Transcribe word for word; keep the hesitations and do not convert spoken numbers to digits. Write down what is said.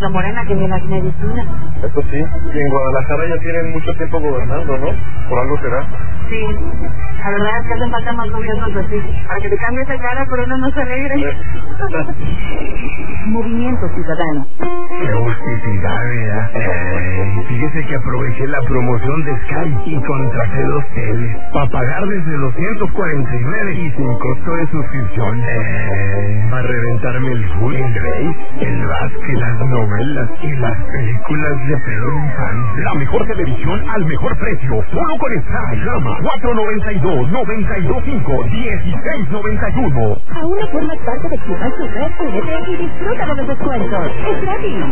otra morena que ni las medicinas. Eso sí, y en Guadalajara ya tienen mucho tiempo gobernando, ¿no? Por algo será. Sí, la verdad es que hacen falta más gobiernos así, para que te cambie esa cara, pero uno no se alegre. Movimiento Ciudadano. Qué justicidad, ¿verdad? Eh, fíjese que aproveché la promoción de Sky y contraté dos teles para pagar desde doscientos cuarenta y nueve y sin costo de suscripción. Eh, para reventarme el full Grace, el básquet, las novelas y las películas de Pedro Infante. La mejor televisión al mejor precio, solo con Sky. Llama cuatro noventa y dos, noventa y dos cinco, dieciséis noventa y uno. Aún no formas parte de Club Azúcar, únete y disfruta de los descuentos. Es gratis.